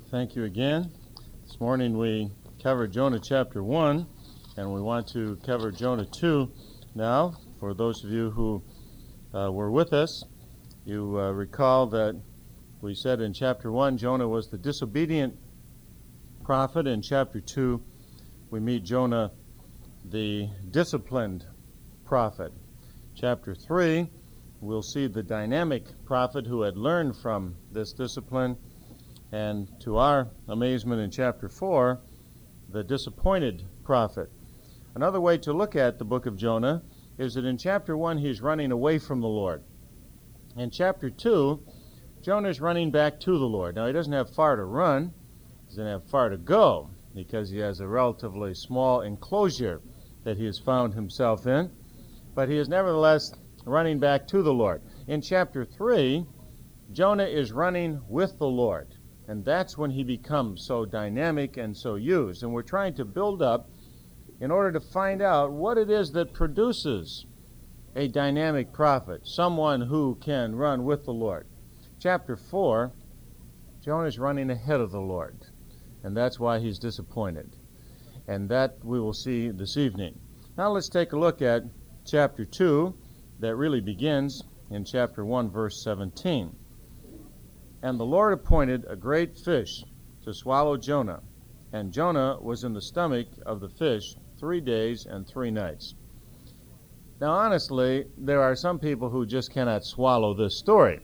Thank you again. This morning we covered Jonah chapter 1, and we want to cover Jonah 2 now. For those of you who were with us, you recall that we said in chapter 1 Jonah was the disobedient prophet. In chapter 2 we meet Jonah, the disciplined prophet. Chapter 3 we'll see the dynamic prophet who had learned from this discipline. And to our amazement in chapter 4, the disappointed prophet. Another way to look at the book of Jonah is that in chapter 1 he's running away from the Lord. In chapter 2, Jonah's running back to the Lord. Now he doesn't have far to run, he doesn't have far to go, because he has a relatively small enclosure that he has found himself in. But he is nevertheless running back to the Lord. In chapter 3, Jonah is running with the Lord. And that's when he becomes so dynamic and so used. And we're trying to build up in order to find out what it is that produces a dynamic prophet, someone who can run with the Lord. Chapter 4, Jonah's running ahead of the Lord. And that's why he's disappointed. And that we will see this evening. Now let's take a look at chapter 2 that really begins in chapter 1, verse 17. And the Lord appointed a great fish to swallow Jonah, and Jonah was in the stomach of the fish 3 days and 3 nights. Now, honestly, there are some people who just cannot swallow this story.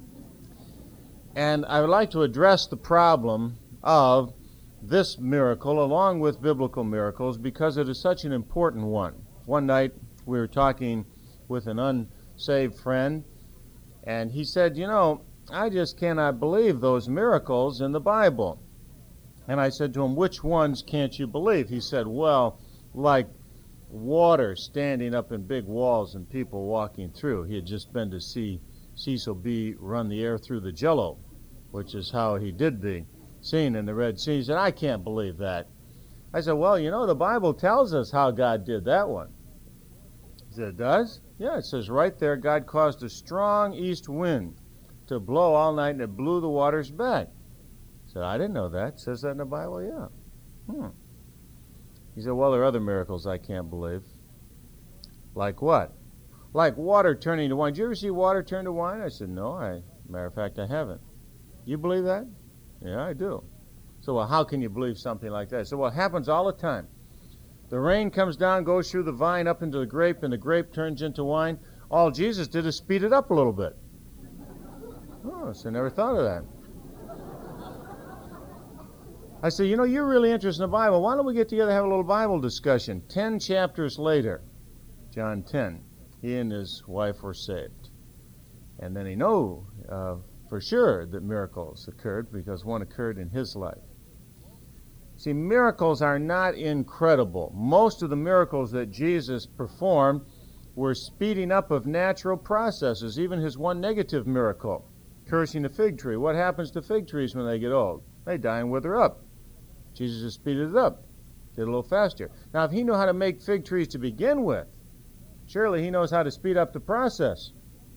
And I would like to address the problem of this miracle along with biblical miracles because it is such an important one. One night we were talking with an unsaved friend, and he said, I just cannot believe those miracles in the Bible. And I said to him, which ones can't you believe? He said, well, like water standing up in big walls and people walking through. He had just been to see Cecil B. run the air through the Jello, which is how he did the scene in the Red Sea. He said, I can't believe that. I said, well, the Bible tells us how God did that one. He said, it does? Yeah, it says right there, God caused a strong east wind to blow all night, and it blew the waters back. I said, I didn't know that. It says that in the Bible? Yeah. He said, well, there are other miracles I can't believe. Like what? Like water turning to wine. Did you ever see water turn to wine? I said, no. Matter of fact, I haven't. You believe that? Yeah, I do. So, well, how can you believe something like that? I said, well, it happens all the time. The rain comes down, goes through the vine up into the grape, and the grape turns into wine. All Jesus did is speed it up a little bit. Oh, so I never thought of that. I said, you're really interested in the Bible. Why don't we get together and have a little Bible discussion? 10 chapters later, John 10, he and his wife were saved. And then he knew for sure that miracles occurred because one occurred in his life. See, miracles are not incredible. Most of the miracles that Jesus performed were speeding up of natural processes, even his one negative miracle, cursing a fig tree. What happens to fig trees when they get old? They die and wither up. Jesus just speeded it up, did it a little faster. Now, if he knew how to make fig trees to begin with, surely he knows how to speed up the process.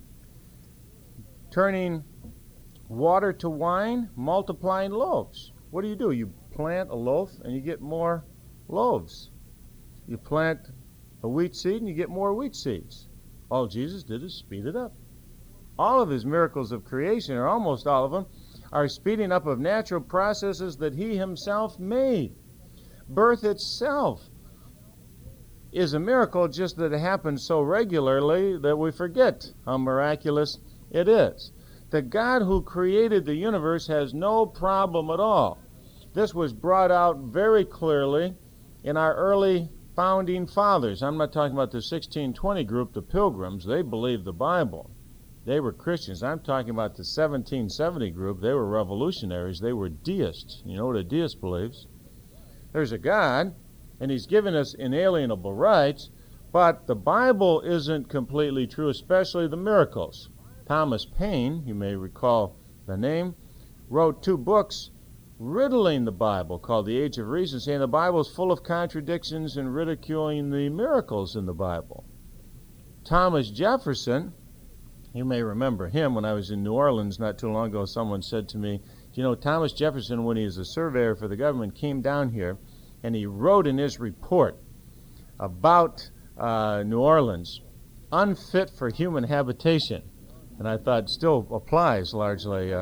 Turning water to wine, multiplying loaves. What do? You plant a loaf and you get more loaves. You plant a wheat seed and you get more wheat seeds. All Jesus did is speed it up. All of his miracles of creation, or almost all of them, are speeding up of natural processes that he himself made. Birth itself is a miracle, just that it happens so regularly that we forget how miraculous it is. The God who created the universe has no problem at all. This was brought out very clearly in our early founding fathers. I'm not talking about the 1620 group, the Pilgrims. They believed the Bible. They were Christians. I'm talking about the 1770 group. They were revolutionaries. They were deists. You know what a deist believes? There's a God, and he's given us inalienable rights, but the Bible isn't completely true, especially the miracles. Thomas Paine, you may recall the name, wrote 2 books riddling the Bible called The Age of Reason, saying the Bible is full of contradictions and ridiculing the miracles in the Bible. Thomas Jefferson, you may remember him. When I was in New Orleans not too long ago, someone said to me, You know, Thomas Jefferson, when he was a surveyor for the government, came down here and he wrote in his report about New Orleans, unfit for human habitation. And I thought still applies largely.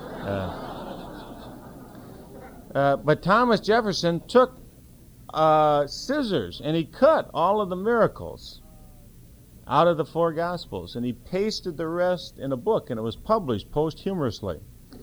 But Thomas Jefferson took scissors and he cut all of the miracles out of the four Gospels, and he pasted the rest in a book, and it was published posthumously,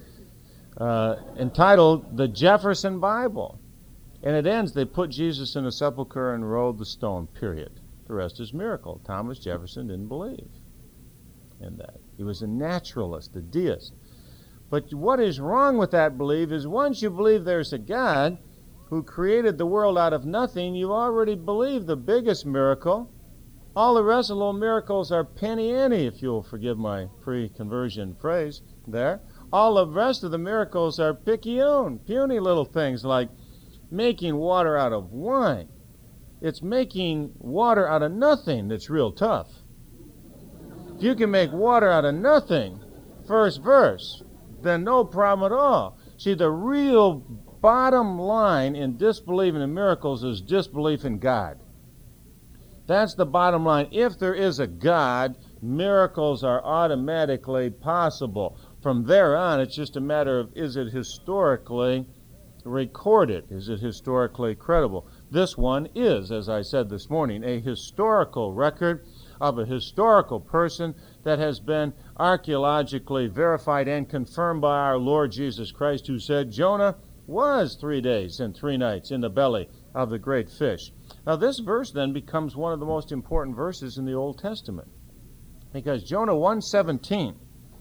entitled The Jefferson Bible. And it ends, they put Jesus in a sepulcher and rolled the stone, period. The rest is miracle. Thomas Jefferson didn't believe in that. He was a naturalist, a deist. But what is wrong with that belief is once you believe there's a God who created the world out of nothing, you already believe the biggest miracle. All the rest of the little miracles are penny ante, if you'll forgive my pre-conversion phrase there. All the rest of the miracles are picayune, puny little things like making water out of wine. It's making water out of nothing that's real tough. If you can make water out of nothing, first verse, then no problem at all. See, the real bottom line in disbelieving in miracles is disbelief in God. That's the bottom line. If there is a God, miracles are automatically possible. From there on, it's just a matter of, is it historically recorded? Is it historically credible? This one is, as I said this morning, a historical record of a historical person that has been archaeologically verified and confirmed by our Lord Jesus Christ, who said Jonah was 3 days and 3 nights in the belly of the great fish. Now this verse then becomes one of the most important verses in the Old Testament, because Jonah 1:17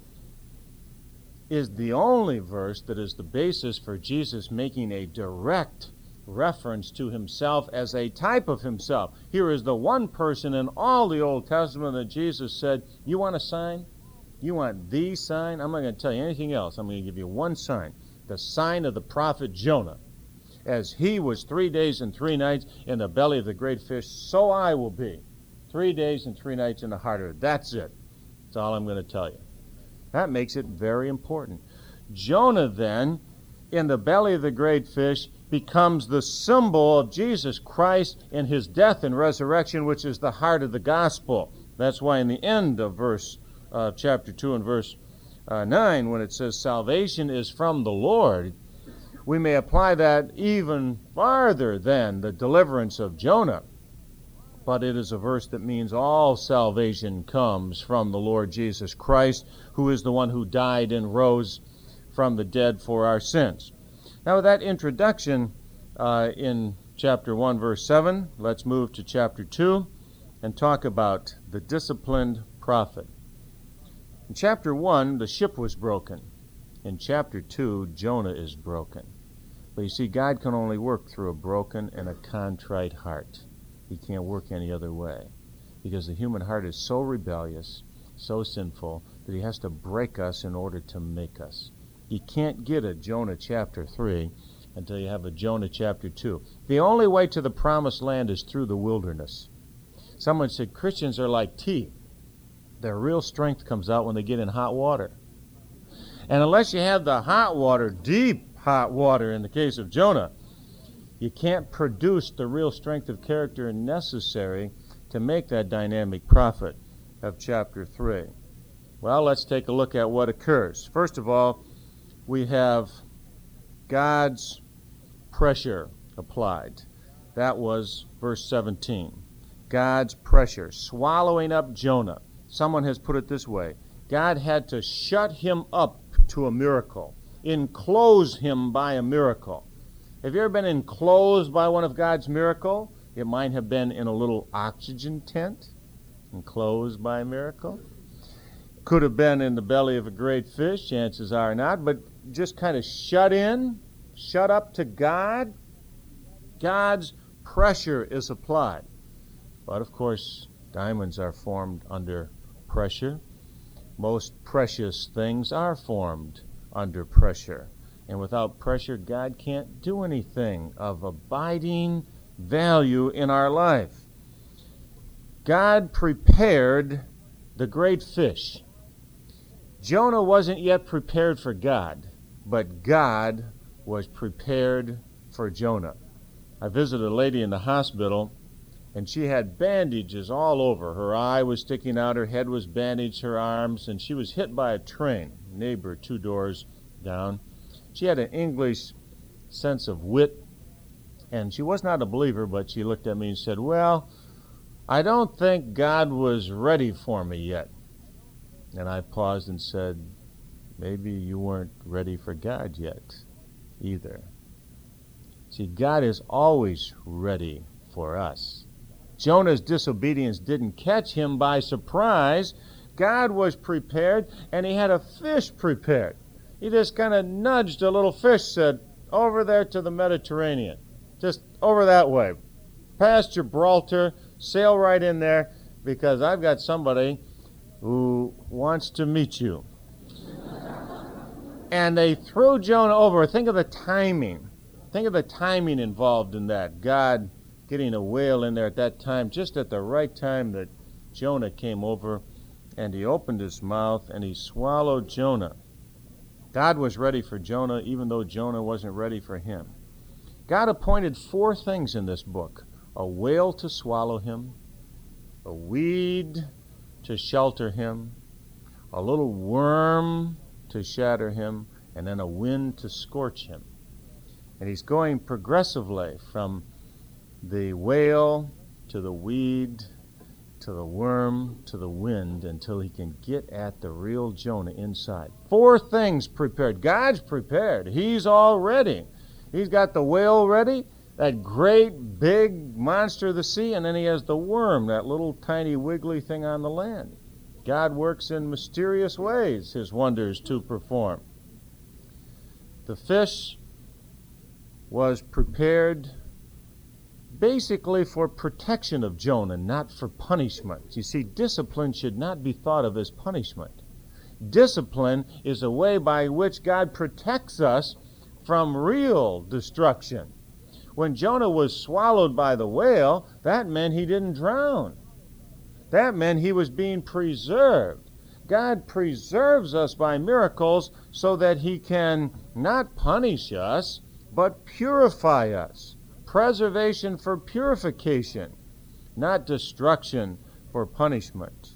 is the only verse that is the basis for Jesus making a direct reference to himself as a type of himself. Here is the one person in all the Old Testament that Jesus said, you want a sign? You want the sign? I'm not going to tell you anything else. I'm going to give you one sign. The sign of the prophet Jonah. As he was 3 days and 3 nights in the belly of the great fish, so I will be 3 days and 3 nights in the heart of it. That's it. That's all I'm going to tell you. That makes it very important. Jonah then, in the belly of the great fish, becomes the symbol of Jesus Christ in his death and resurrection, which is the heart of the gospel. That's why in the end of chapter 2 and verse 9, when it says salvation is from the Lord, we may apply that even farther than the deliverance of Jonah. But it is a verse that means all salvation comes from the Lord Jesus Christ, who is the one who died and rose from the dead for our sins. Now, with that introduction in chapter 1, verse 7, let's move to chapter 2 and talk about the disciplined prophet. In chapter 1, the ship was broken. In chapter 2, Jonah is broken. But you see, God can only work through a broken and a contrite heart. He can't work any other way, because the human heart is so rebellious, so sinful, that he has to break us in order to make us. You can't get a Jonah chapter 3 until you have a Jonah chapter 2. The only way to the promised land is through the wilderness. Someone said Christians are like tea. Their real strength comes out when they get in hot water. And unless you have the hot water, deep hot water in the case of Jonah, you can't produce the real strength of character necessary to make that dynamic prophet of chapter 3. Well, let's take a look at what occurs. First of all, we have God's pressure applied. That was verse 17. God's pressure, swallowing up Jonah. Someone has put it this way. God had to shut him up to a miracle, enclose him by a miracle. Have you ever been enclosed by one of God's miracles? It might have been in a little oxygen tent, enclosed by a miracle. Could have been in the belly of a great fish, chances are not, but just kind of shut in, shut up to God. God's pressure is applied. But of course, diamonds are formed under pressure. Most precious things are formed under pressure. And without pressure, God can't do anything of abiding value in our life. God prepared the great fish. Jonah wasn't yet prepared for God. but God was prepared for Jonah. I visited a lady in the hospital, and she had bandages all over. Her eye was sticking out, her head was bandaged, her arms, and she was hit by a train. Neighbor 2 doors down. She had an English sense of wit, and she was not a believer, but she looked at me and said, "Well, I don't think God was ready for me yet." And I paused and said, "Maybe you weren't ready for God yet either." See, God is always ready for us. Jonah's disobedience didn't catch him by surprise. God was prepared, and he had a fish prepared. He just kind of nudged a little fish, said, "Over there to the Mediterranean. Just over that way. Past Gibraltar, sail right in there, because I've got somebody who wants to meet you." And they threw Jonah over. Think of the timing. Think of the timing involved in that. God getting a whale in there at that time, just at the right time that Jonah came over, and he opened his mouth and he swallowed Jonah. God was ready for Jonah, even though Jonah wasn't ready for him. God appointed 4 things in this book: a whale to swallow him, a weed to shelter him, a little worm to shatter him, and then a wind to scorch him. And he's going progressively from the whale to the weed to the worm to the wind until he can get at the real Jonah inside. 4 things prepared. God's prepared. He's all ready. He's got the whale ready, that great big monster of the sea, and then he has the worm, that little tiny wiggly thing on the land. God works in mysterious ways, his wonders to perform. The fish was prepared basically for protection of Jonah, not for punishment. You see, discipline should not be thought of as punishment. Discipline is a way by which God protects us from real destruction. When Jonah was swallowed by the whale, that meant he didn't drown. That meant he was being preserved. God preserves us by miracles so that he can not punish us, but purify us. Preservation for purification, not destruction for punishment.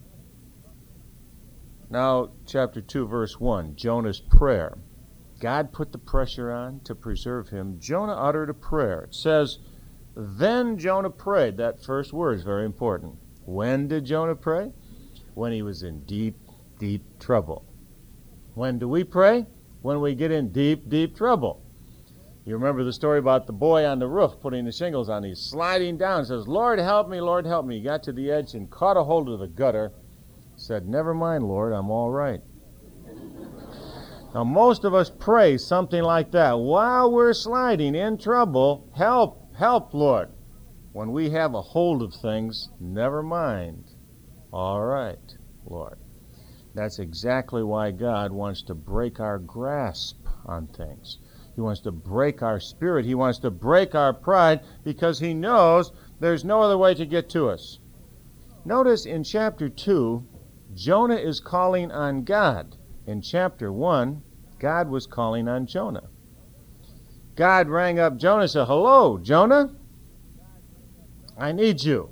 Now, chapter 2, verse 1, Jonah's prayer. God put the pressure on to preserve him. Jonah uttered a prayer. It says, "Then Jonah prayed." That first word is very important. When did Jonah pray? When he was in deep, deep trouble. When do we pray? When we get in deep, deep trouble. You remember the story about the boy on the roof putting the shingles on. He's sliding down, says, "Lord, help me, Lord, help me." He got to the edge and caught a hold of the gutter. Said, "Never mind, Lord, I'm all right." Now, most of us pray something like that. While we're sliding in trouble, help, help, Lord. When we have a hold of things, never mind. All right, Lord. That's exactly why God wants to break our grasp on things. He wants to break our spirit. He wants to break our pride because he knows there's no other way to get to us. Notice in chapter 2, Jonah is calling on God. In chapter 1, God was calling on Jonah. God rang up Jonah and said, "Hello, Jonah? I need you."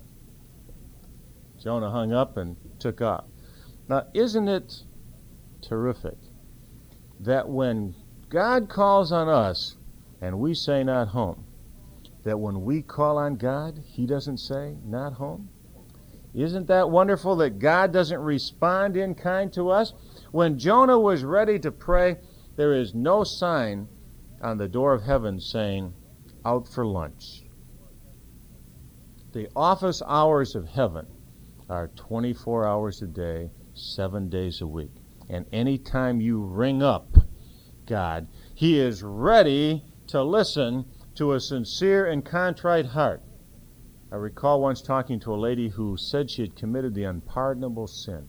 Jonah hung up and took off. Now, isn't it terrific that when God calls on us and we say not home, that when we call on God, he doesn't say not home? Isn't that wonderful that God doesn't respond in kind to us? When Jonah was ready to pray, there is no sign on the door of heaven saying, "Out for lunch." The office hours of heaven are 24 hours a day, 7 days a week. And any time you ring up God, he is ready to listen to a sincere and contrite heart. I recall once talking to a lady who said she had committed the unpardonable sin.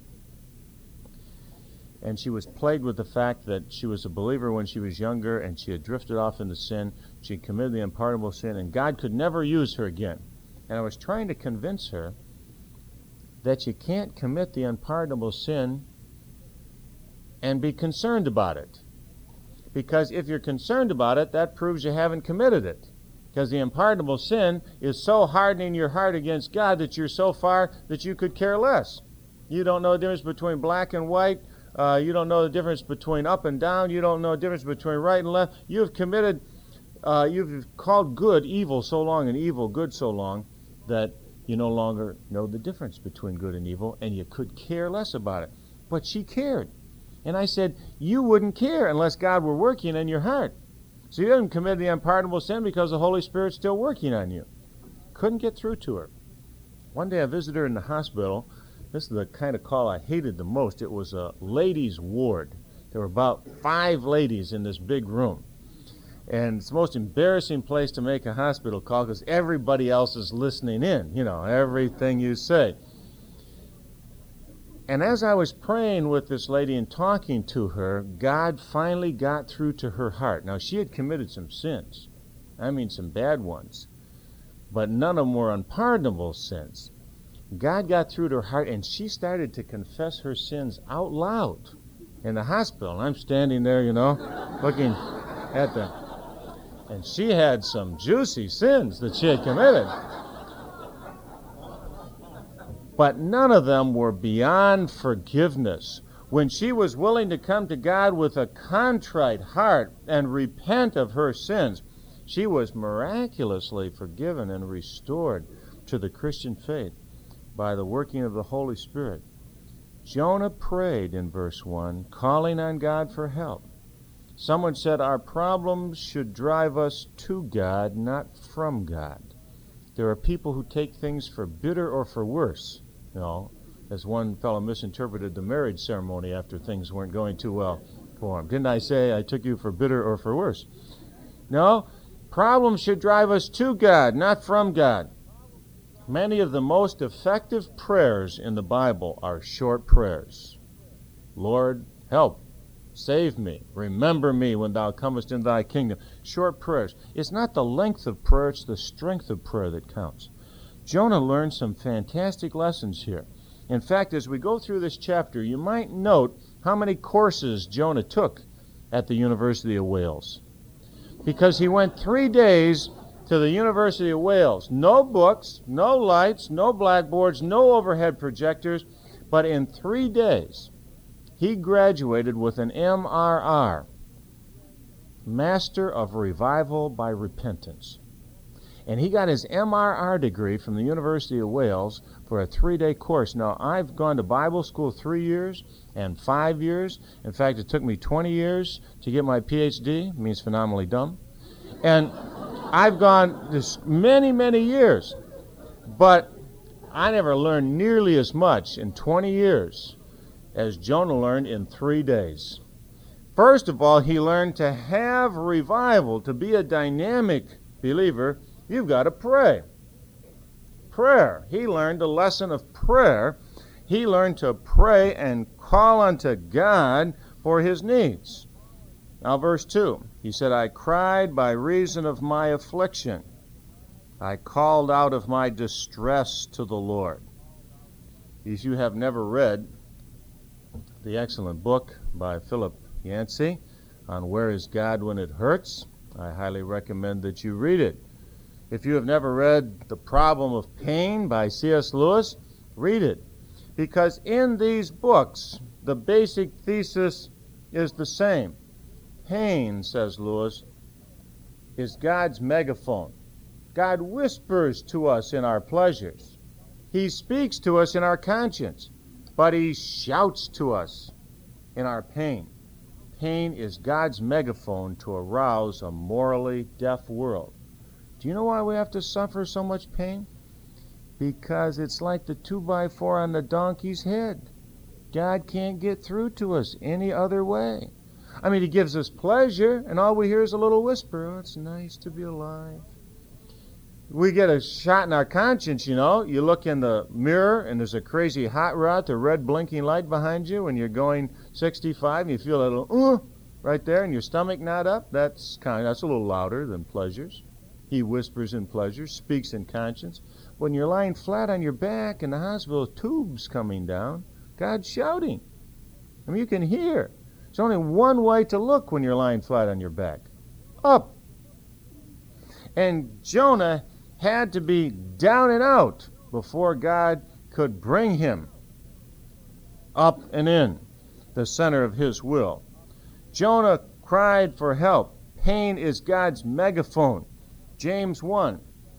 And she was plagued with the fact that she was a believer when she was younger and she had drifted off into sin. She had committed the unpardonable sin and God could never use her again. And I was trying to convince her that you can't commit the unpardonable sin and be concerned about it. Because if you're concerned about it, that proves you haven't committed it. Because the unpardonable sin is so hardening your heart against God that you're so far that you could care less. You don't know the difference between black and white. You don't know the difference between up and down. You don't know the difference between right and left. You've called good evil so long and evil good so long that you no longer know the difference between good and evil, and you could care less about it. But she cared. And I said, you wouldn't care unless God were working in your heart. So you haven't committed the unpardonable sin because the Holy Spirit's still working on you. Couldn't get through to her. One day I visited her in the hospital. This is the kind of call I hated the most. It was a ladies' ward. There were about 5 ladies in this big room. And it's the most embarrassing place to make a hospital call because everybody else is listening in, everything you say. And as I was praying with this lady and talking to her, God finally got through to her heart. Now, she had committed some sins. I mean, some bad ones. But none of them were unpardonable sins. God got through to her heart, and she started to confess her sins out loud in the hospital. And I'm standing there, looking at them. And she had some juicy sins that she had committed. But none of them were beyond forgiveness. When she was willing to come to God with a contrite heart and repent of her sins, she was miraculously forgiven and restored to the Christian faith by the working of the Holy Spirit. Jonah prayed in verse 1, calling on God for help. Someone said our problems should drive us to God, not from God. There are people who take things for bitter or for worse. As one fellow misinterpreted the marriage ceremony after things weren't going too well for him. Didn't I say I took you for bitter or for worse? No, problems should drive us to God, not from God. Many of the most effective prayers in the Bible are short prayers. Lord, help. Save me. Remember me when thou comest in thy kingdom. Short prayers. It's not the length of prayer, it's the strength of prayer that counts. Jonah learned some fantastic lessons here. In fact, as we go through this chapter, you might note how many courses Jonah took at the University of Wales. Because he went 3 days to the University of Wales. No books, no lights, no blackboards, no overhead projectors, but in 3 days, he graduated with an MRR, Master of Revival by Repentance. And he got his MRR degree from the University of Wales for a 3-day course. Now, I've gone to Bible school 3 years and 5 years. In fact, it took me 20 years to get my PhD. It means phenomenally dumb. And I've gone this many, many years. But I never learned nearly as much in 20 years as Jonah learned in 3 days. First of all, he learned to have revival, to be a dynamic believer. You've got to pray. Prayer. He learned a lesson of prayer. He learned to pray and call unto God for his needs. Now, verse 2, he said, I cried by reason of my affliction. I called out of my distress to the Lord. If you have never read the excellent book by Philip Yancey on Where is God When It Hurts, I highly recommend that you read it. If you have never read The Problem of Pain by C.S. Lewis, read it. Because in these books, the basic thesis is the same. Pain, says Lewis, is God's megaphone. God whispers to us in our pleasures. He speaks to us in our conscience, but he shouts to us in our pain. Pain is God's megaphone to arouse a morally deaf world. Do you know why we have to suffer so much pain? Because it's like the 2x4 on the donkey's head. God can't get through to us any other way. I mean, he gives us pleasure, and all we hear is a little whisper, oh, it's nice to be alive. We get a shot in our conscience, You look in the mirror, and there's a crazy hot rod, the red blinking light behind you, when you're going 65, and you feel a little, right there, and your stomach knot up. That's a little louder than pleasures. He whispers in pleasure, speaks in conscience. When you're lying flat on your back in the hospital, tubes coming down, God's shouting. I mean, you can hear. There's only one way to look when you're lying flat on your back. Up. And Jonah had to be down and out before God could bring him up and in the center of his will. Jonah cried for help. Pain is God's megaphone. James 1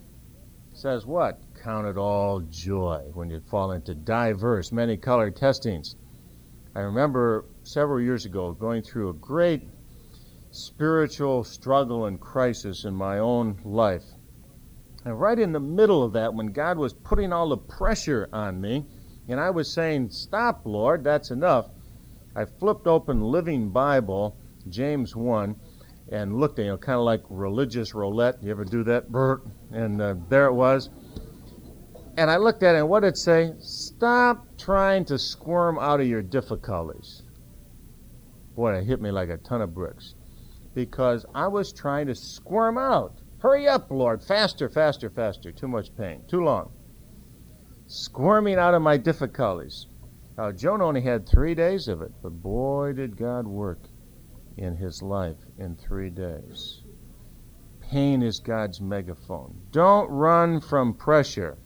says what? Count it all joy when you fall into diverse, many-colored testings. I remember several years ago going through a great spiritual struggle and crisis in my own life. And right in the middle of that, when God was putting all the pressure on me, and I was saying, stop, Lord, that's enough, I flipped open Living Bible, James 1, and looked at, kind of like religious roulette. You ever do that? And there it was. And I looked at it, and what did it say? Stop trying to squirm out of your difficulties. Boy, it hit me like a ton of bricks. Because I was trying to squirm out. Hurry up, Lord. Faster, faster, faster. Too much pain. Too long. Squirming out of my difficulties. Now, Jonah only had 3 days of it, but boy, did God work in his life in 3 days. Pain is God's megaphone. Don't run from pressure.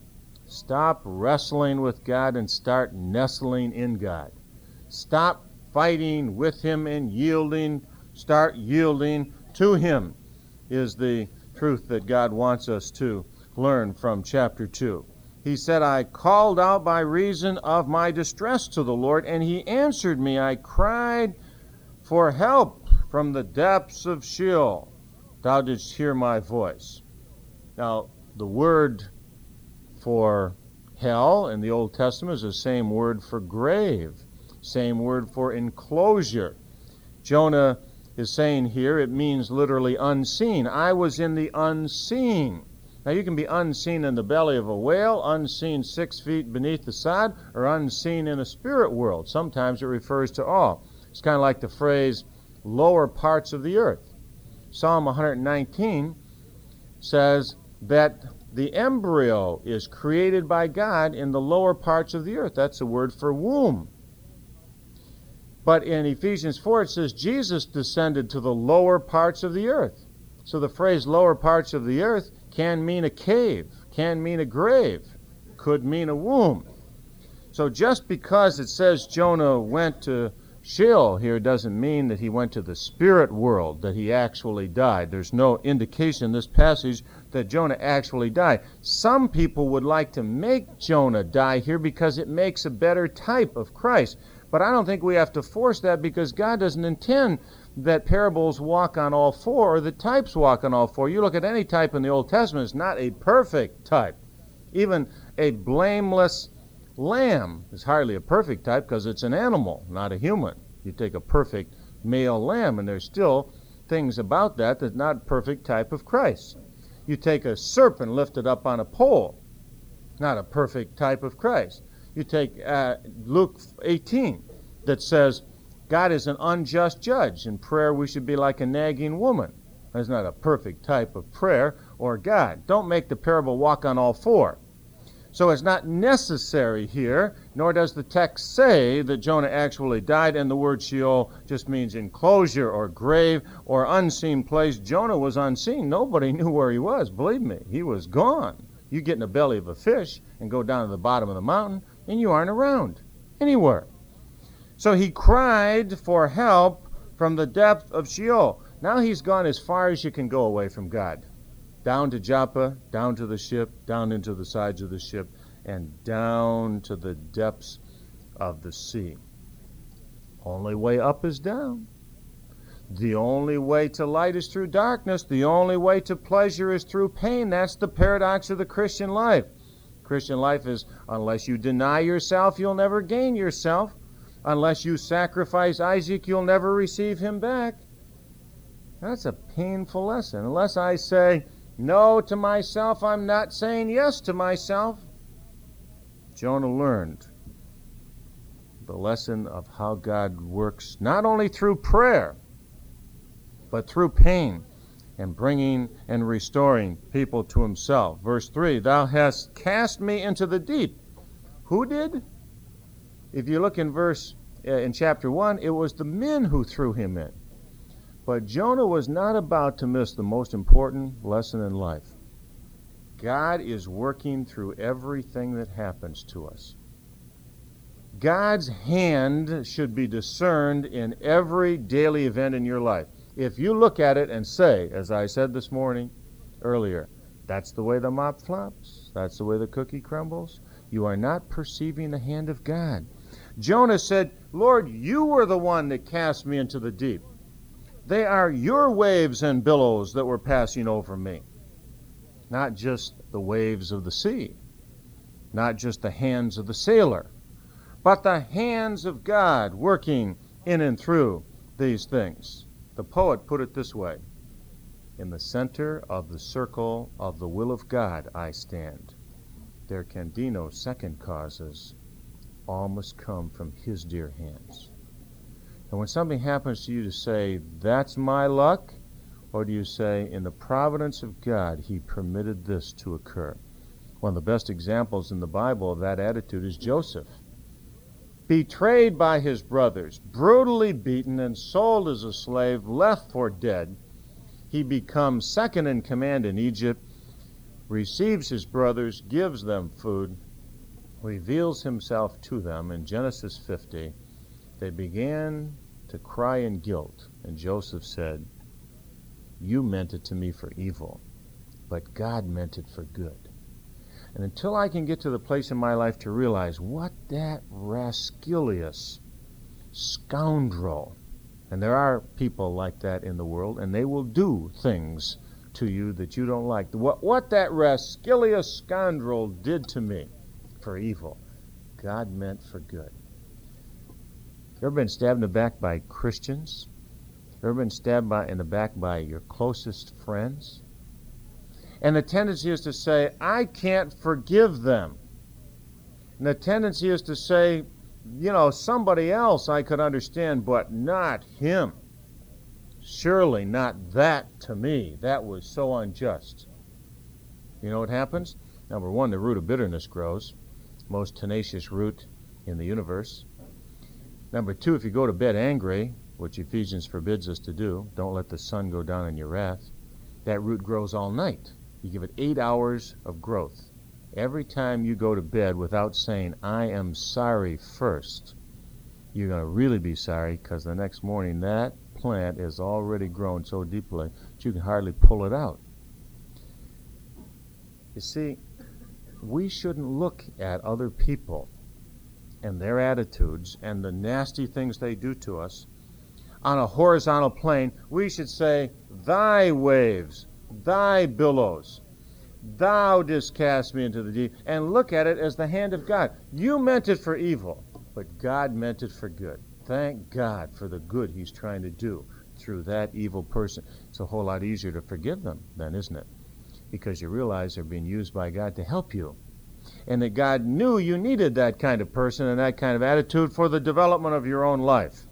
Stop wrestling with God and start nestling in God. Stop fighting with him and yielding. Start yielding to him is the truth that God wants us to learn from chapter 2. He said, I called out by reason of my distress to the Lord, and he answered me. I cried for help from the depths of Sheol. Thou didst hear my voice. Now, the word for hell in the Old Testament is the same word for grave, same word for enclosure. Jonah is saying here, it means literally unseen. I was in the unseen. Now, you can be unseen in the belly of a whale, unseen 6 feet beneath the sod, or unseen in the spirit world. Sometimes it refers to all. It's kind of like the phrase, lower parts of the earth. Psalm 119 says that the embryo is created by God in the lower parts of the earth. That's the word for womb. But in Ephesians 4 it says Jesus descended to the lower parts of the earth. So the phrase lower parts of the earth can mean a cave, can mean a grave, could mean a womb. So just because it says Jonah went to Sheol here doesn't mean that he went to the spirit world, that he actually died. There's no indication in this passage that Jonah actually died. Some people would like to make Jonah die here because it makes a better type of Christ. But I don't think we have to force that, because God doesn't intend that parables walk on all four or that types walk on all four. You look at any type in the Old Testament, it's not a perfect type. Even a blameless lamb is hardly a perfect type because it's an animal, not a human. You take a perfect male lamb, and there's still things about that that's not a perfect type of Christ. You take a serpent lifted up on a pole, not a perfect type of Christ. You take Luke 18 that says God is an unjust judge. In prayer we should be like a nagging woman. That's not a perfect type of prayer or God. Don't make the parable walk on all four. So it's not necessary here, nor does the text say that Jonah actually died, and the word Sheol just means enclosure or grave or unseen place. Jonah was unseen. Nobody knew where he was. Believe me, he was gone. You get in the belly of a fish and go down to the bottom of the mountain, and you aren't around anywhere. So he cried for help from the depth of Sheol. Now he's gone as far as you can go away from God. Down to Joppa, down to the ship, down into the sides of the ship, and down to the depths of the sea. Only way up is down. The only way to light is through darkness. The only way to pleasure is through pain. That's the paradox of the Christian life. Christian life is, unless you deny yourself, you'll never gain yourself. Unless you sacrifice Isaac, you'll never receive him back. That's a painful lesson. Unless I say no to myself, I'm not saying yes to myself. Jonah learned the lesson of how God works, not only through prayer, but through pain and bringing and restoring people to himself. Verse 3, thou hast cast me into the deep. Who did? If you look in verse in chapter 1, it was the men who threw him in. But Jonah was not about to miss the most important lesson in life. God is working through everything that happens to us. God's hand should be discerned in every daily event in your life. If you look at it and say, as I said this morning earlier, that's the way the mop flops, that's the way the cookie crumbles, you are not perceiving the hand of God. Jonah said, Lord, you were the one that cast me into the deep. They are your waves and billows that were passing over me. Not just the waves of the sea, not just the hands of the sailor, but the hands of God working in and through these things. The poet put it this way: in the center of the circle of the will of God I stand. There can be no second causes. All must come from his dear hands. And when something happens to you, to say, that's my luck, or do you say, in the providence of God, he permitted this to occur? One of the best examples in the Bible of that attitude is Joseph. Betrayed by his brothers, brutally beaten and sold as a slave, left for dead, he becomes second in command in Egypt, receives his brothers, gives them food, reveals himself to them. In Genesis 50, they began to cry in guilt, and Joseph said, you meant it to me for evil, but God meant it for good. And until I can get to the place in my life to realize what that rascalious scoundrel, and there are people like that in the world, and they will do things to you that you don't like. What that rascalious scoundrel did to me for evil, God meant for good. You ever been stabbed in the back by Christians? You ever been stabbed in the back by your closest friends? And the tendency is to say, I can't forgive them. And the tendency is to say, somebody else I could understand, but not him. Surely not that to me. That was so unjust. You know what happens? Number one, the root of bitterness grows, most tenacious root in the universe. Number two, if you go to bed angry, which Ephesians forbids us to do, don't let the sun go down in your wrath, that root grows all night. You give it 8 hours of growth. Every time you go to bed without saying, I am sorry first, you're going to really be sorry, because the next morning that plant is already grown so deeply that you can hardly pull it out. You see, we shouldn't look at other people and their attitudes and the nasty things they do to us on a horizontal plane. We should say, thy waves, thy billows, thou didst cast me into the deep, and look at it as the hand of God. You meant it for evil, but God meant it for good. Thank God for the good he's trying to do through that evil person. It's a whole lot easier to forgive them then, isn't it? Because you realize they're being used by God to help you. And that God knew you needed that kind of person and that kind of attitude for the development of your own life.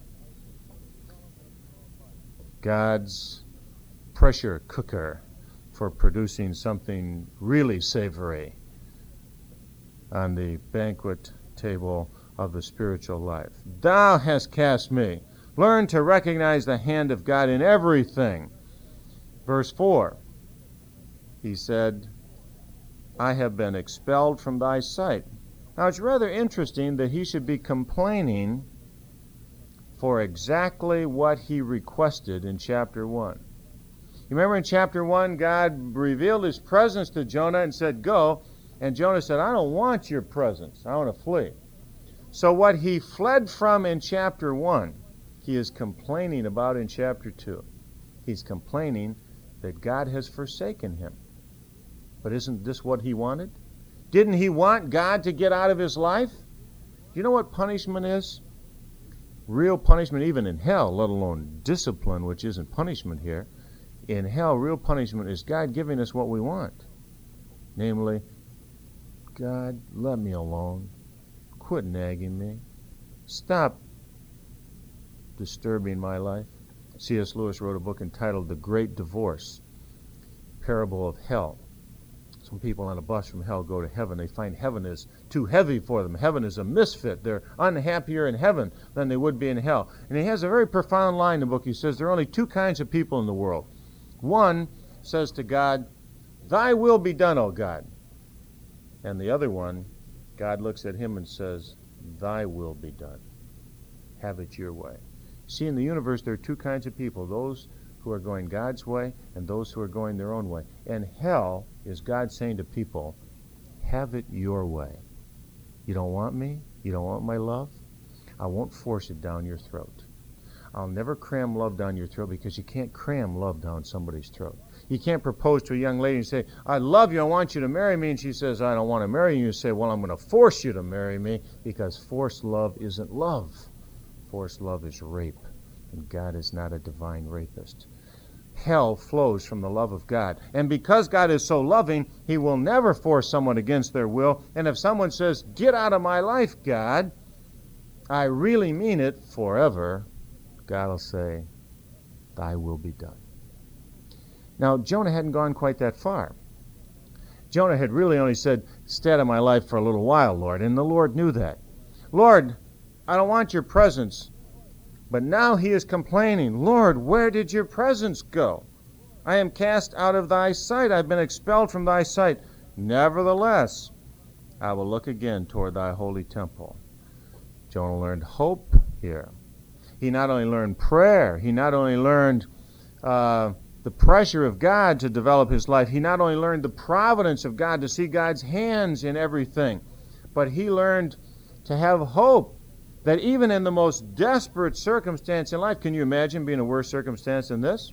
God's pressure cooker for producing something really savory on the banquet table of the spiritual life. Thou hast cast me. Learn to recognize the hand of God in everything. Verse 4, he said, I have been expelled from thy sight. Now it's rather interesting that he should be complaining for exactly what he requested in chapter 1. You remember in chapter 1, God revealed his presence to Jonah and said, go. And Jonah said, I don't want your presence. I want to flee. So what he fled from in chapter 1, he is complaining about in chapter 2. He's complaining that God has forsaken him. But isn't this what he wanted? Didn't he want God to get out of his life? Do you know what punishment is? Real punishment, even in hell, let alone discipline, which isn't punishment here. In hell, real punishment is God giving us what we want. Namely, God, let me alone. Quit nagging me. Stop disturbing my life. C.S. Lewis wrote a book entitled The Great Divorce, Parable of Hell. It's Some people on a bus from hell go to heaven. They find heaven is too heavy for them. Heaven is a misfit. They're unhappier in heaven than they would be in hell. And he has a very profound line in the book. He says there are only two kinds of people in the world. One says to God, "Thy will be done, O God." And the other one, God looks at him and says, "Thy will be done. Have it your way." See, in the universe there are two kinds of people, those who are going God's way and those who are going their own way. And hell is God saying to people, have it your way. You don't want me? You don't want my love? I won't force it down your throat. I'll never cram love down your throat, because you can't cram love down somebody's throat. You can't propose to a young lady and say, "I love you, I want you to marry me," and she says, "I don't want to marry you." You say, "Well, I'm going to force you to marry me," because forced love isn't love. Forced love is rape. And God is not a divine rapist. Hell flows from the love of God. And because God is so loving, he will never force someone against their will. And if someone says, "Get out of my life, God," I really mean it forever, God will say, "Thy will be done." Now, Jonah hadn't gone quite that far. Jonah had really only said, "Stay out of my life for a little while, Lord." And the Lord knew that. "Lord, I don't want your presence." But now he is complaining, "Lord, where did your presence go? I am cast out of thy sight. I've been expelled from thy sight. Nevertheless, I will look again toward thy holy temple." Jonah learned hope here. He not only learned prayer, he not only learned the pressure of God to develop his life, he not only learned the providence of God, to see God's hands in everything, but he learned to have hope. That even in the most desperate circumstance in life, can you imagine being a worse circumstance than this?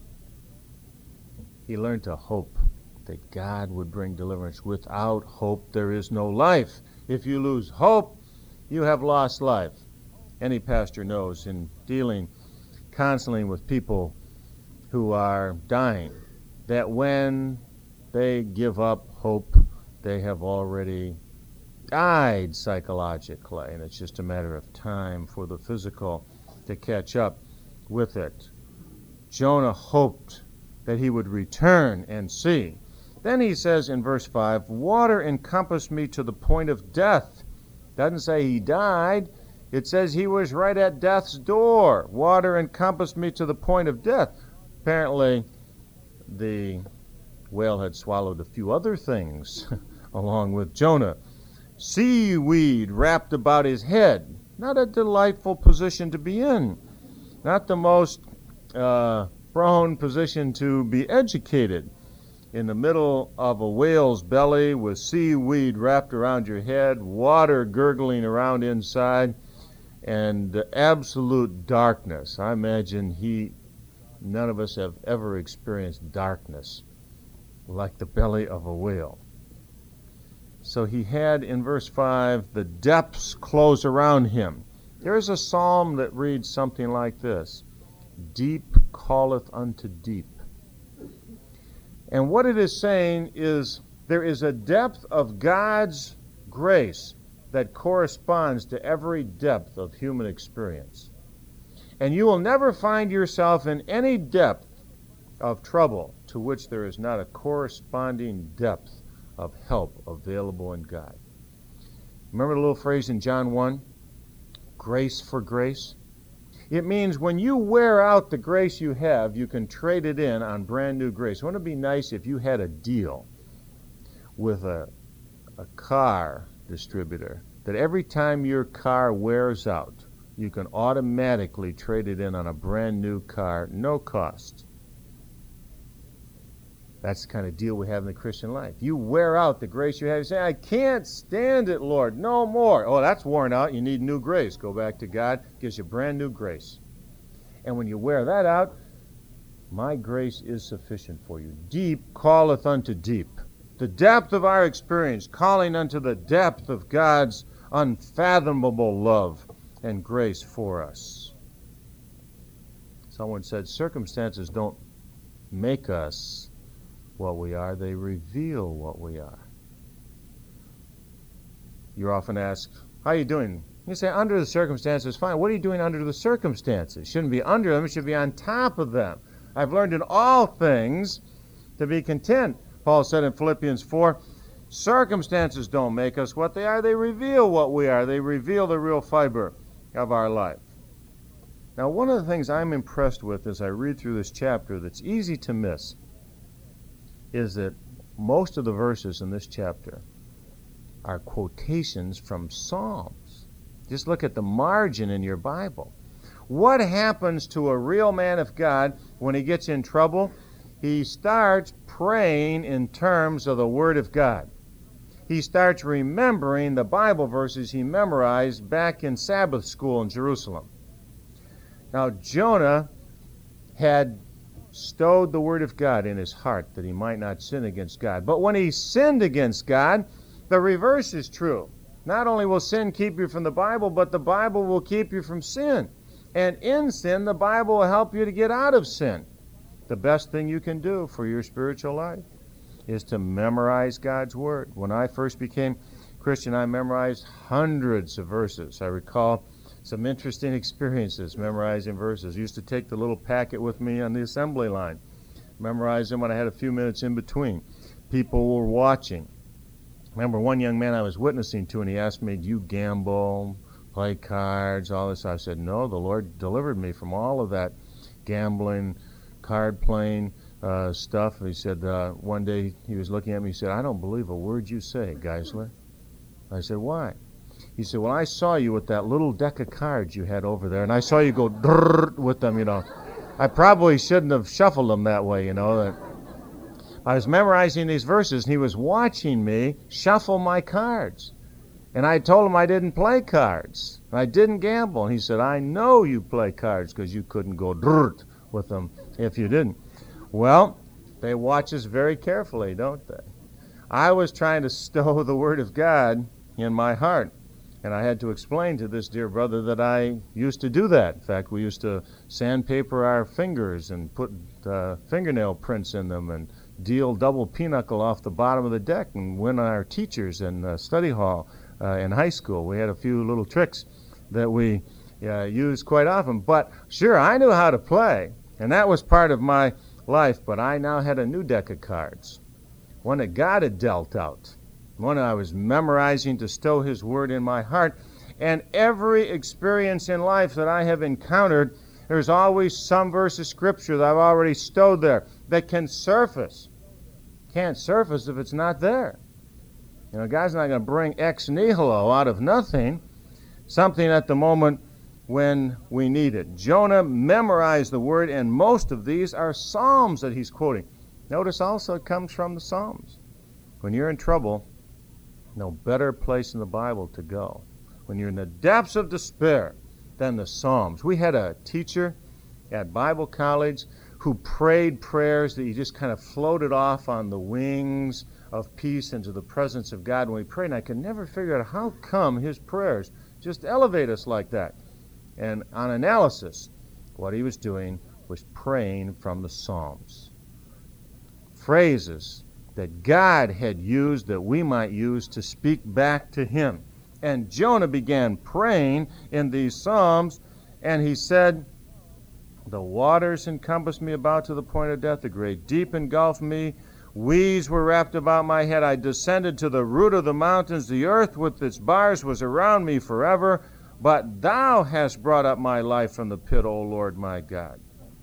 He learned to hope that God would bring deliverance. Without hope, there is no life. If you lose hope, you have lost life. Any pastor knows, in dealing constantly with people who are dying, that when they give up hope, they have already died psychologically, and it's just a matter of time for the physical to catch up with it. Jonah hoped that he would return and see. Then he says in verse 5, "Water encompassed me to the point of death." Doesn't say he died. It says he was right at death's door. Water encompassed me to the point of death. Apparently, the whale had swallowed a few other things along with Jonah. Seaweed wrapped about his head. Not a delightful position to be in. Not the most prone position to be educated. In the middle of a whale's belly with seaweed wrapped around your head, water gurgling around inside, and absolute darkness. I imagine none of us have ever experienced darkness like the belly of a whale. So he had, in verse 5, the depths close around him. There is a psalm that reads something like this: "Deep calleth unto deep." And what it is saying is there is a depth of God's grace that corresponds to every depth of human experience. And you will never find yourself in any depth of trouble to which there is not a corresponding depth of help available in God. Remember the little phrase in John 1? Grace for grace? It means when you wear out the grace you have, you can trade it in on brand new grace. Wouldn't it be nice if you had a deal with a car distributor that every time your car wears out, you can automatically trade it in on a brand new car, no cost? That's the kind of deal we have in the Christian life. You wear out the grace you have. You say, "I can't stand it, Lord, no more." Oh, that's worn out. You need new grace. Go back to God. Gives you brand new grace. And when you wear that out, "My grace is sufficient for you." Deep calleth unto deep. The depth of our experience calling unto the depth of God's unfathomable love and grace for us. Someone said, circumstances don't make us what we are, they reveal what we are. You're often asked, "How are you doing?" You say, "Under the circumstances, fine." What are you doing under the circumstances? Shouldn't be under them, it should be on top of them. "I've learned in all things to be content," Paul said in Philippians 4. Circumstances don't make us what they are. They reveal what we are. They reveal the real fiber of our life. Now, one of the things I'm impressed with as I read through this chapter that's easy to miss is that most of the verses in this chapter are quotations from Psalms. Just look at the margin in your Bible. What happens to a real man of God when he gets in trouble? He starts praying in terms of the Word of God. He starts remembering the Bible verses he memorized back in Sabbath school in Jerusalem. Now, Jonah had stowed the Word of God in his heart that he might not sin against God. But when he sinned against God, the reverse is true. Not only will sin keep you from the Bible, but the Bible will keep you from sin. And in sin, the Bible will help you to get out of sin. The best thing you can do for your spiritual life is to memorize God's Word. When I first became Christian, I memorized hundreds of verses. I recall some interesting experiences memorizing verses. I used to take the little packet with me on the assembly line, memorize them when I had a few minutes in between. People were watching. I remember one young man I was witnessing to, and he asked me, "Do you gamble, play cards, all this?" I said, "No, the Lord delivered me from all of that gambling, card playing stuff." He said, one day he was looking at me, he said, "I don't believe a word you say, Geisler." I said, "Why?" He said, "Well, I saw you with that little deck of cards you had over there, and I saw you go drrrr with them, I probably shouldn't have shuffled them that way, I was memorizing these verses, and he was watching me shuffle my cards. And I told him I didn't play cards. I didn't gamble. And he said, "I know you play cards because you couldn't go drrrt with them if you didn't." Well, they watch us very carefully, don't they? I was trying to stow the Word of God in my heart. And I had to explain to this dear brother that I used to do that. In fact, we used to sandpaper our fingers and put fingernail prints in them and deal double pinochle off the bottom of the deck and win our teachers in study hall in high school. We had a few little tricks that we used quite often. But sure, I knew how to play, and that was part of my life. But I now had a new deck of cards, one that God had dealt out, one I was memorizing to stow His Word in my heart. And every experience in life that I have encountered, there's always some verse of Scripture that I've already stowed there that can surface. Can't surface if it's not there. God's not going to bring ex nihilo out of nothing, something at the moment when we need it. Jonah memorized the Word, and most of these are Psalms that he's quoting. Notice also it comes from the Psalms. When you're in trouble, no better place in the Bible to go. When you're in the depths of despair than the Psalms. We had a teacher at Bible college who prayed prayers that he just kind of floated off on the wings of peace into the presence of God when we prayed. And I could never figure out how come his prayers just elevate us like that. And on analysis, what he was doing was praying from the Psalms. Phrases that God had used that we might use to speak back to Him. And Jonah began praying in these Psalms, and he said, "The waters encompassed me about to the point of death. The great deep engulfed me. Weeds were wrapped about my head. I descended to the root of the mountains. The earth with its bars was around me forever. But Thou hast brought up my life from the pit, O Lord my God."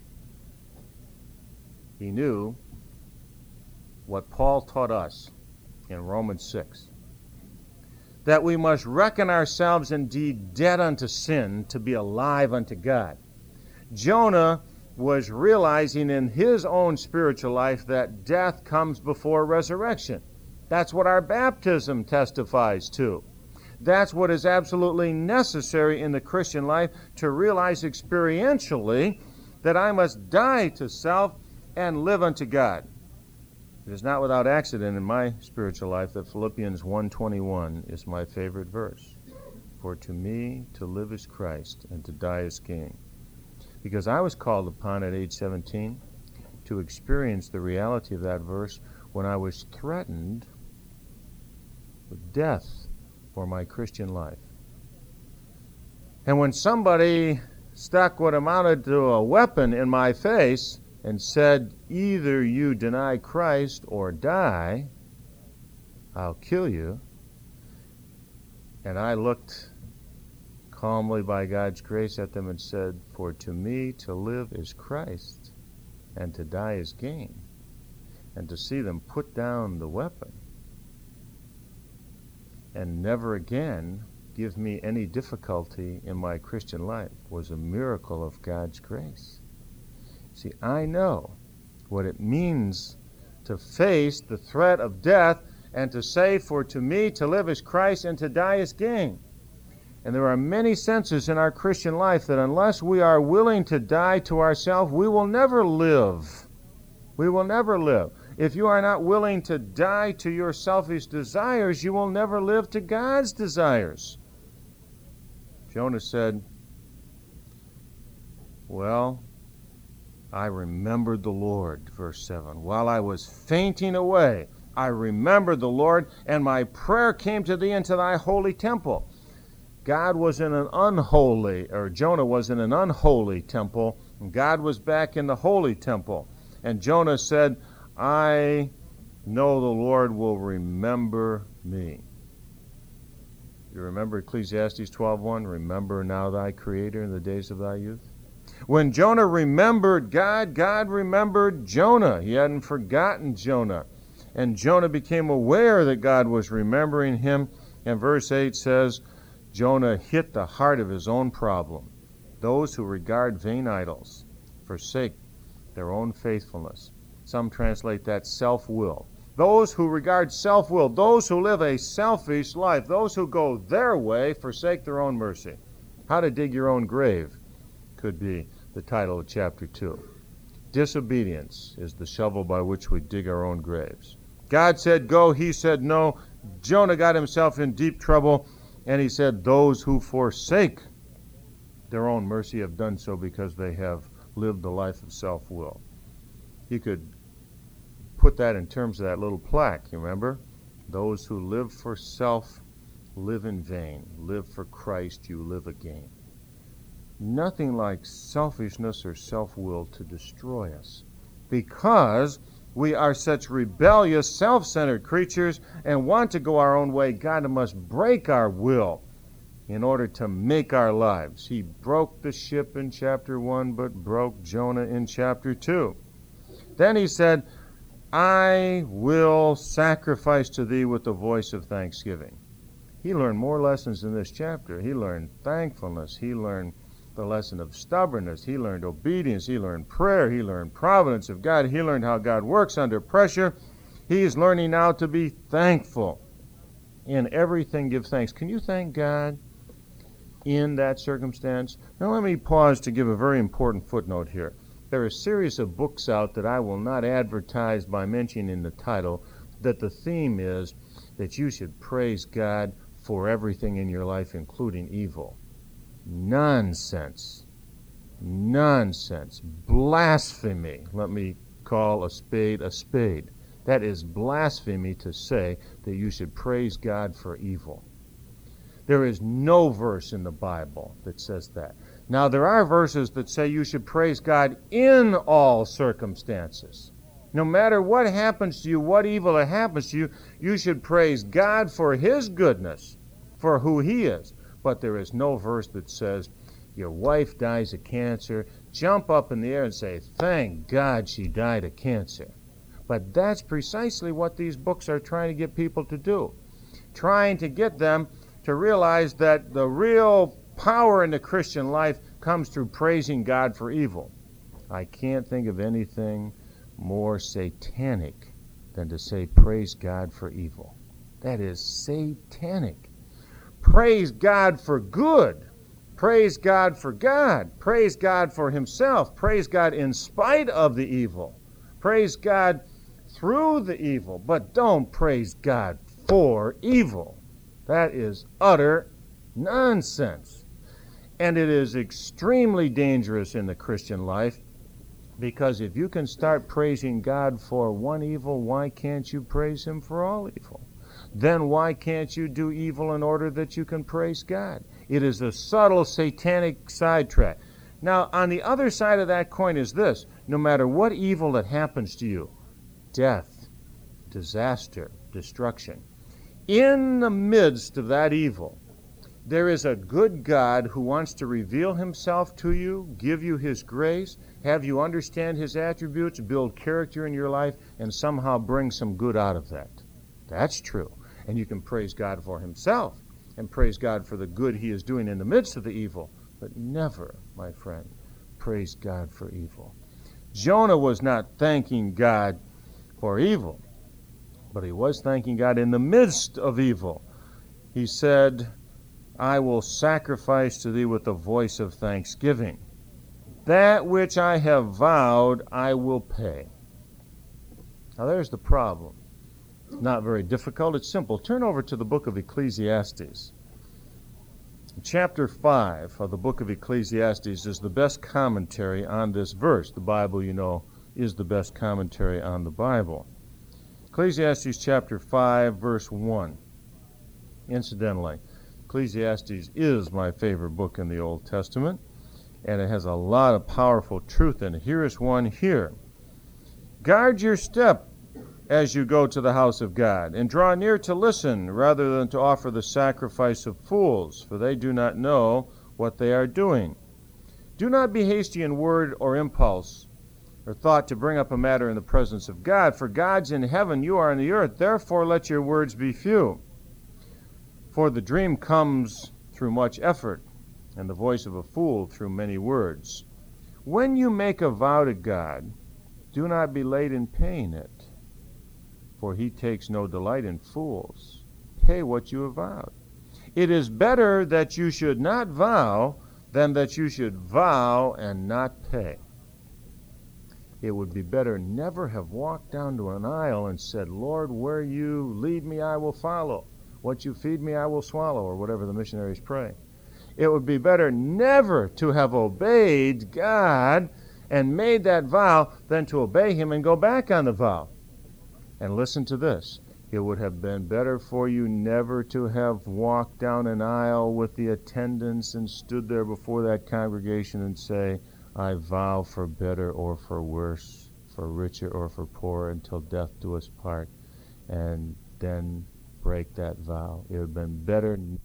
He knew what Paul taught us in Romans 6, that we must reckon ourselves indeed dead unto sin to be alive unto God. Jonah was realizing in his own spiritual life that death comes before resurrection. That's what our baptism testifies to. That's what is absolutely necessary in the Christian life, to realize experientially that I must die to self and live unto God. It is not without accident in my spiritual life that Philippians 1:21 is my favorite verse. "For to me to live is Christ, and to die is gain." Because I was called upon at age 17 to experience the reality of that verse when I was threatened with death for my Christian life. And when somebody stuck what amounted to a weapon in my face and said, "Either you deny Christ or die," I'll kill you. And I looked calmly by God's grace at them and said, for to me to live is Christ, and to die is gain. And to see them put down the weapon and never again give me any difficulty in my Christian life was a miracle of God's grace. See, I know what it means to face the threat of death and to say, for to me to live is Christ and to die is gain. And there are many senses in our Christian life that unless we are willing to die to ourselves, we will never live. We will never live. If you are not willing to die to your selfish desires, you will never live to God's desires. Jonah said, well, I remembered the Lord, verse 7. While I was fainting away, I remembered the Lord, and my prayer came to thee into thy holy temple. God was in an unholy, or Jonah was in an unholy temple, and God was back in the holy temple. And Jonah said, I know the Lord will remember me. You remember Ecclesiastes 12:1? Remember now thy Creator in the days of thy youth. When Jonah remembered God, God remembered Jonah. He hadn't forgotten Jonah. And Jonah became aware that God was remembering him. And verse 8 says, Jonah hit the heart of his own problem. Those who regard vain idols forsake their own faithfulness. Some translate that self-will. Those who regard self-will, those who live a selfish life, those who go their way, forsake their own mercy. How to dig your own grave could be the title of chapter 2. Disobedience is the shovel by which we dig our own graves. God said go, he said no. Jonah got himself in deep trouble, and he said those who forsake their own mercy have done so because they have lived a life of self-will. You could put that in terms of that little plaque, you remember? Those who live for self live in vain. Live for Christ, you live again. Nothing like selfishness or self-will to destroy us, because we are such rebellious, self-centered creatures and want to go our own way. God must break our will in order to make our lives. He broke the ship in chapter 1, but broke Jonah in chapter 2. Then he said, I will sacrifice to thee with the voice of thanksgiving. He learned more lessons in this chapter. He learned thankfulness. He learned the lesson of stubbornness. He learned obedience. He learned prayer. He learned providence of God. He learned how God works under pressure. He is learning now to be thankful. In everything, give thanks. Can you thank God in that circumstance? Now let me pause to give a very important footnote here. There are a series of books out that I will not advertise by mentioning in the title, that the theme is that you should praise God for everything in your life, including evil. Nonsense. Nonsense. Blasphemy. Let me call a spade a spade. That is blasphemy to say that you should praise God for evil. There is no verse in the Bible that says that. Now, there are verses that say you should praise God in all circumstances. No matter what happens to you, what evil that happens to you, you should praise God for His goodness, for who He is. But there is no verse that says your wife dies of cancer, jump up in the air and say, thank God she died of cancer. But that's precisely what these books are trying to get people to do. Trying to get them to realize that the real power in the Christian life comes through praising God for evil. I can't think of anything more satanic than to say praise God for evil. That is satanic. Praise God for good. Praise God for God. Praise God for Himself. Praise God in spite of the evil. Praise God through the evil. But don't praise God for evil. That is utter nonsense. And it is extremely dangerous in the Christian life, because if you can start praising God for one evil, why can't you praise Him for all evil? Then why can't you do evil in order that you can praise God? It is a subtle satanic sidetrack. Now, on the other side of that coin is this: no matter what evil that happens to you, death, disaster, destruction, In the midst of that evil, there is a good God who wants to reveal himself to you, give you his grace, have you understand his attributes, build character in your life, and somehow bring some good out of that. That's true. And you can praise God for himself and praise God for the good he is doing in the midst of the evil. But never, my friend, praise God for evil. Jonah was not thanking God for evil, but he was thanking God in the midst of evil. He said, I will sacrifice to thee with a voice of thanksgiving. That which I have vowed I will pay. Now there's the problem. It's not very difficult. It's simple. Turn over to the book of Ecclesiastes. Chapter 5 of the book of Ecclesiastes is the best commentary on this verse. The Bible, you know, is the best commentary on the Bible. Ecclesiastes chapter 5, verse 1. Incidentally, Ecclesiastes is my favorite book in the Old Testament, and it has a lot of powerful truth in it. Here is one here. Guard your step as you go to the house of God, and draw near to listen, rather than to offer the sacrifice of fools, for they do not know what they are doing. Do not be hasty in word or impulse, or thought to bring up a matter in the presence of God, for God's in heaven, you are on the earth, therefore let your words be few. For the dream comes through much effort, and the voice of a fool through many words. When you make a vow to God, do not be late in paying it, for he takes no delight in fools. Pay what you have vowed. It is better that you should not vow than that you should vow and not pay. It would be better never have walked down to an aisle and said, Lord, where you lead me, I will follow. What you feed me, I will swallow, or whatever the missionaries pray. It would be better never to have obeyed God and made that vow than to obey him and go back on the vow. And listen to this. It would have been better for you never to have walked down an aisle with the attendants and stood there before that congregation and say, I vow for better or for worse, for richer or for poorer, until death do us part, and then break that vow. It would have been better